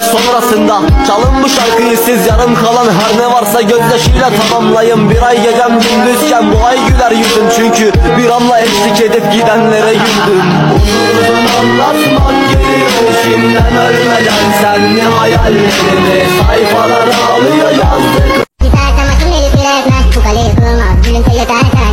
sonrasında çalın bu şarkıyı siz, yarım kalan her ne varsa gözyaşıyla tamamlayın. Bir ay gecem gündüzken bu ay güler yüzüm, çünkü bir anla eşlik edip gidenlere güldüm. Uzun anlatmak geliyor şimdiden ölmeden, senli hayallerimi sayfalara alıyor yazdık. Gidersen makineli bile etmez, bu kaleyi kırılmaz, gülümse yeter.